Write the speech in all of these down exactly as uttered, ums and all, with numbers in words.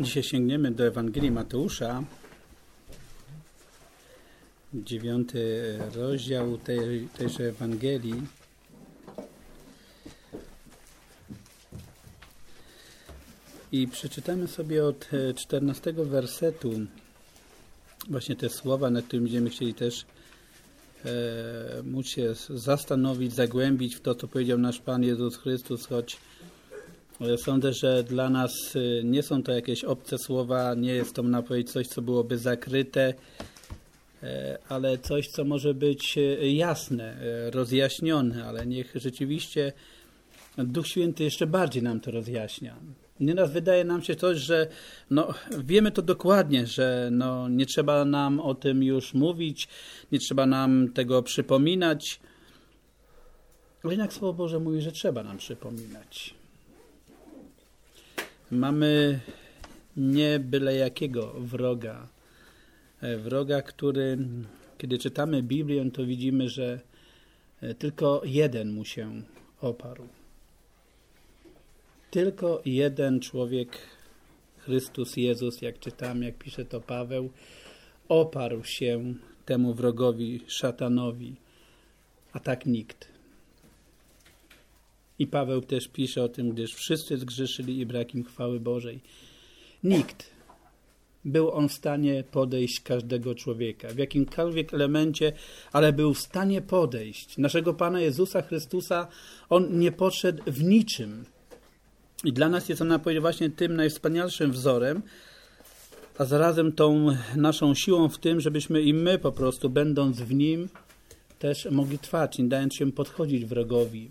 Dzisiaj sięgniemy do Ewangelii Mateusza, dziewiąty rozdział tej, tejże Ewangelii. I przeczytamy sobie od czternastego wersetu właśnie te słowa, nad którymi będziemy chcieli też e, móc się zastanowić, zagłębić w to, co powiedział nasz Pan Jezus Chrystus, choć sądzę, że dla nas nie są to jakieś obce słowa, nie jest to na powiedzieć coś, co byłoby zakryte, ale coś, co może być jasne, rozjaśnione, ale niech rzeczywiście Duch Święty jeszcze bardziej nam to rozjaśnia. Nieraz wydaje nam się coś, że no, wiemy to dokładnie, że no, nie trzeba nam o tym już mówić, nie trzeba nam tego przypominać, ale jednak Słowo Boże mówi, że trzeba nam przypominać. Mamy nie byle jakiego wroga. Wroga, który, kiedy czytamy Biblię, to widzimy, że tylko jeden mu się oparł. Tylko jeden człowiek, Chrystus Jezus, jak czytamy, jak pisze to Paweł, oparł się temu wrogowi, szatanowi, a tak nikt. I Paweł też pisze o tym, gdyż wszyscy zgrzeszyli i brak im chwały Bożej. Nikt był on w stanie podejść każdego człowieka, w jakimkolwiek elemencie, ale był w stanie podejść. Naszego Pana Jezusa Chrystusa On nie podszedł w niczym. I dla nas jest on właśnie tym najwspanialszym wzorem, a zarazem tą naszą siłą w tym, żebyśmy i my po prostu, będąc w Nim, też mogli trwać, nie dając się podchodzić wrogowi.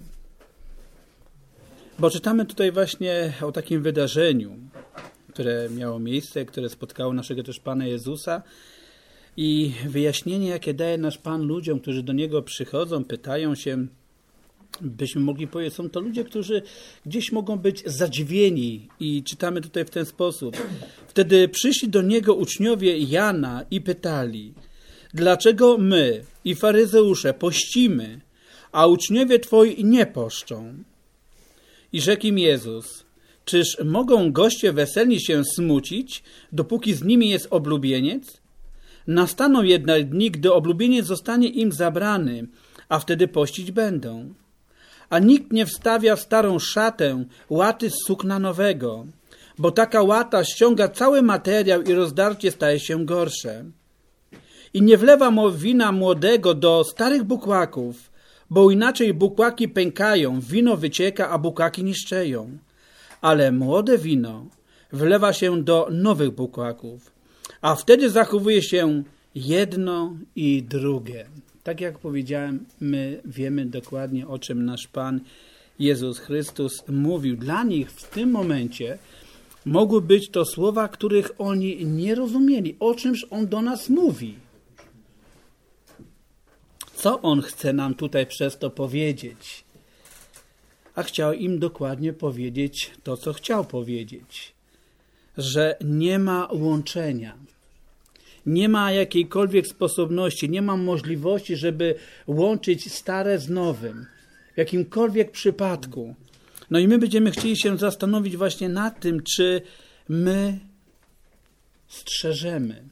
Bo czytamy tutaj właśnie o takim wydarzeniu, które miało miejsce, które spotkało naszego też Pana Jezusa i wyjaśnienie, jakie daje nasz Pan ludziom, którzy do Niego przychodzą, pytają się, byśmy mogli powiedzieć, są to ludzie, którzy gdzieś mogą być zadziwieni i czytamy tutaj w ten sposób. Wtedy przyszli do Niego uczniowie Jana i pytali, dlaczego my i faryzeusze pościmy, a uczniowie Twoi nie poszczą? I rzekł im Jezus, czyż mogą goście weselni się smucić, dopóki z nimi jest oblubieniec? Nastaną jednak dni, gdy oblubieniec zostanie im zabrany, a wtedy pościć będą. A nikt nie wstawia w starą szatę łaty z sukna nowego, bo taka łata ściąga cały materiał i rozdarcie staje się gorsze. I nie wlewa wina młodego do starych bukłaków, bo inaczej bukłaki pękają, wino wycieka, a bukłaki niszczeją. Ale młode wino wlewa się do nowych bukłaków, a wtedy zachowuje się jedno i drugie. Tak jak powiedziałem, my wiemy dokładnie, o czym nasz Pan Jezus Chrystus mówił. Dla nich w tym momencie mogły być to słowa, których oni nie rozumieli. O czymż On do nas mówi? Co On chce nam tutaj przez to powiedzieć? A chciał im dokładnie powiedzieć to, co chciał powiedzieć. Że nie ma łączenia. Nie ma jakiejkolwiek sposobności, nie ma możliwości, żeby łączyć stare z nowym. W jakimkolwiek przypadku. No i my będziemy chcieli się zastanowić właśnie nad tym, czy my strzeżemy.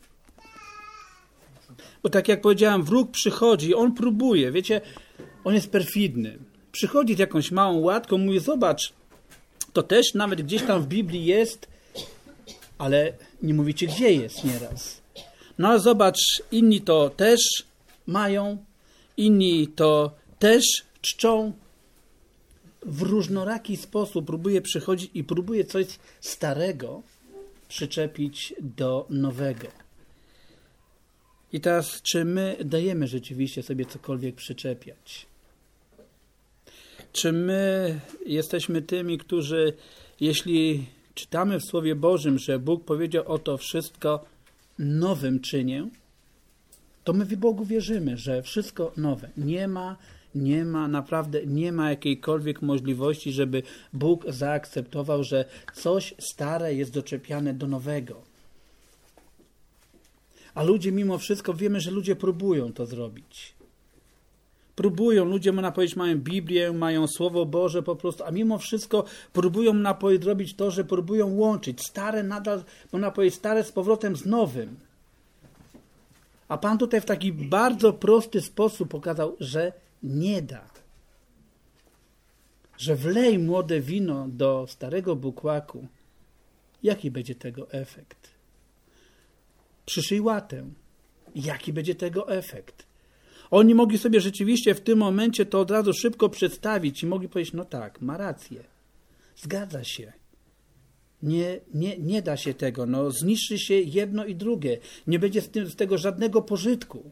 Bo tak jak powiedziałem, wróg przychodzi, on próbuje, wiecie, on jest perfidny. Przychodzi z jakąś małą łatką, mówi, zobacz, to też nawet gdzieś tam w Biblii jest, ale nie mówicie, gdzie jest nieraz. No ale zobacz, inni to też mają, inni to też czczą. W różnoraki sposób próbuje przychodzić i próbuje coś starego przyczepić do nowego. I teraz, czy my dajemy rzeczywiście sobie cokolwiek przyczepiać? Czy my jesteśmy tymi, którzy, jeśli czytamy w Słowie Bożym, że Bóg powiedział o to wszystko nowym czynię, to my w Bogu wierzymy, że wszystko nowe. Nie ma, nie ma, naprawdę nie ma jakiejkolwiek możliwości, żeby Bóg zaakceptował, że coś stare jest doczepiane do nowego. A ludzie mimo wszystko, wiemy, że ludzie próbują to zrobić. próbują, ludzie, można powiedzieć, mają Biblię, mają Słowo Boże po prostu, a mimo wszystko próbują, można powiedzieć, robić to, że próbują łączyć stare nadal, można powiedzieć, stare z powrotem z nowym. A Pan tutaj w taki bardzo prosty sposób pokazał, że nie da. Że wlej młode wino do starego bukłaku. Jaki będzie tego efekt? Przyszyj łatę. Jaki będzie tego efekt? Oni mogli sobie rzeczywiście w tym momencie to od razu szybko przedstawić i mogli powiedzieć, no tak, ma rację. Zgadza się. Nie, nie, nie da się tego. No, zniszczy się jedno i drugie. Nie będzie z, tym, z tego żadnego pożytku.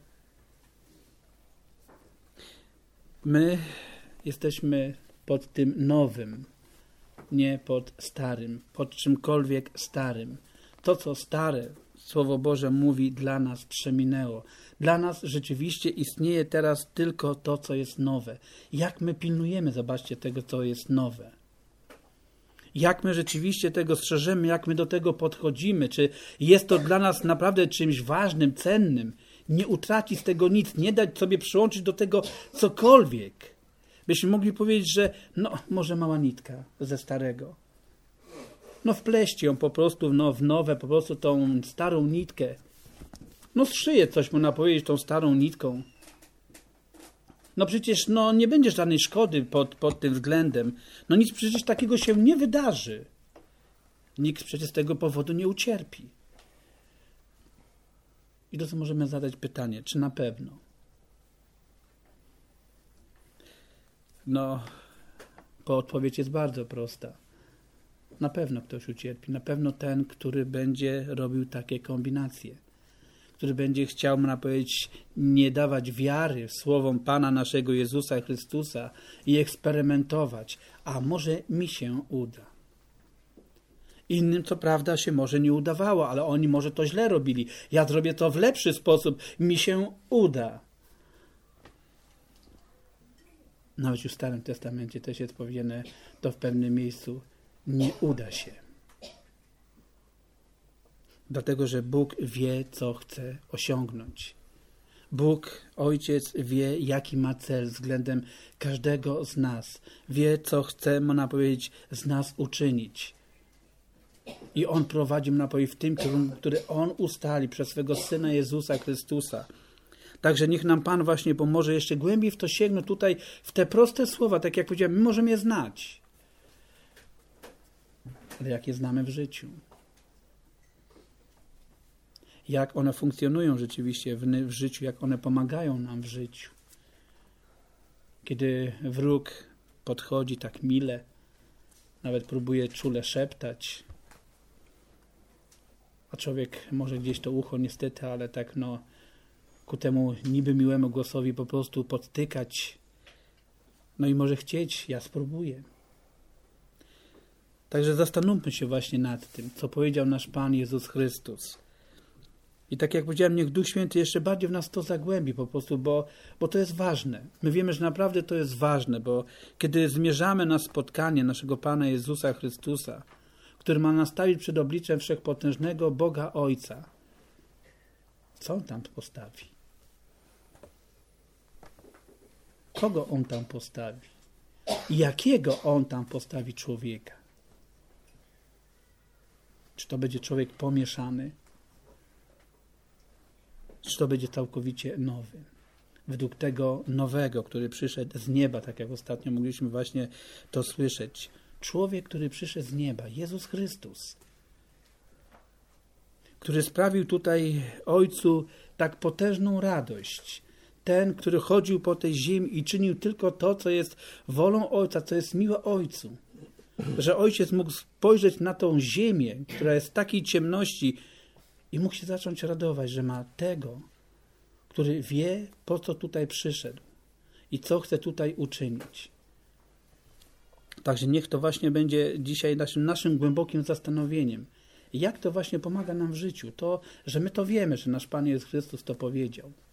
My jesteśmy pod tym nowym, nie pod starym, pod czymkolwiek starym. To, co stare, Słowo Boże mówi, dla nas przeminęło. Dla nas rzeczywiście istnieje teraz tylko to, co jest nowe. Jak my pilnujemy, zobaczcie, tego, co jest nowe. Jak my rzeczywiście tego strzeżemy, jak my do tego podchodzimy, czy jest to dla nas naprawdę czymś ważnym, cennym. Nie utracić z tego nic, nie dać sobie przyłączyć do tego cokolwiek. Byśmy mogli powiedzieć, że no, może mała nitka ze starego. No wpleść ją po prostu no, w nowe, po prostu tą starą nitkę. No zszyję coś, można powiedzieć, tą starą nitką. No przecież no, nie będzie żadnej szkody pod, pod tym względem. No nic przecież takiego się nie wydarzy. Nikt przecież z tego powodu nie ucierpi. I to co możemy zadać pytanie, czy na pewno? No, bo odpowiedź jest bardzo prosta. Na pewno ktoś ucierpi. Na pewno ten, który będzie robił takie kombinacje. Który będzie chciał, można powiedzieć, nie dawać wiary słowom Pana naszego Jezusa Chrystusa i eksperymentować. A może mi się uda. Innym, co prawda, się może nie udawało, ale oni może to źle robili. Ja zrobię to w lepszy sposób. Mi się uda. Nawet już w Starym Testamencie też jest powiedziane to w pewnym miejscu. Nie uda się. Dlatego, że Bóg wie, co chce osiągnąć. Bóg, Ojciec, wie, jaki ma cel względem każdego z nas. Wie, co chce, można powiedzieć, z nas uczynić. I On prowadzi, można powiedzieć, w tym kierunku, który On ustali przez swego Syna Jezusa Chrystusa. Także niech nam Pan właśnie pomoże jeszcze głębiej w to sięgnąć tutaj, w te proste słowa, tak jak powiedziałem, my możemy je znać. Ale jak je znamy w życiu? Jak one funkcjonują rzeczywiście w, w życiu, jak one pomagają nam w życiu. Kiedy wróg podchodzi tak mile, nawet próbuje czule szeptać, a człowiek może gdzieś to ucho niestety, ale tak no ku temu niby miłemu głosowi po prostu podtykać, no i może chcieć, ja spróbuję. Także zastanówmy się właśnie nad tym, co powiedział nasz Pan Jezus Chrystus. I tak jak powiedziałem, niech Duch Święty jeszcze bardziej w nas to zagłębi po prostu, bo, bo to jest ważne. My wiemy, że naprawdę to jest ważne, bo kiedy zmierzamy na spotkanie naszego Pana Jezusa Chrystusa, który ma nas stawić przed obliczem wszechpotężnego Boga Ojca, co On tam postawi? Kogo On tam postawi? I jakiego On tam postawi człowieka? Czy to będzie człowiek pomieszany? Czy to będzie całkowicie nowy? Według tego nowego, który przyszedł z nieba, tak jak ostatnio mogliśmy właśnie to słyszeć. Człowiek, który przyszedł z nieba, Jezus Chrystus, który sprawił tutaj Ojcu tak potężną radość. Ten, który chodził po tej ziemi i czynił tylko to, co jest wolą Ojca, co jest miłe Ojcu. Że Ojciec mógł spojrzeć na tą ziemię, która jest w takiej ciemności i mógł się zacząć radować, że ma tego, który wie, po co tutaj przyszedł i co chce tutaj uczynić. Także niech to właśnie będzie dzisiaj naszym, naszym głębokim zastanowieniem. Jak to właśnie pomaga nam w życiu? To, że my to wiemy, że nasz Pan Jezus Chrystus to powiedział.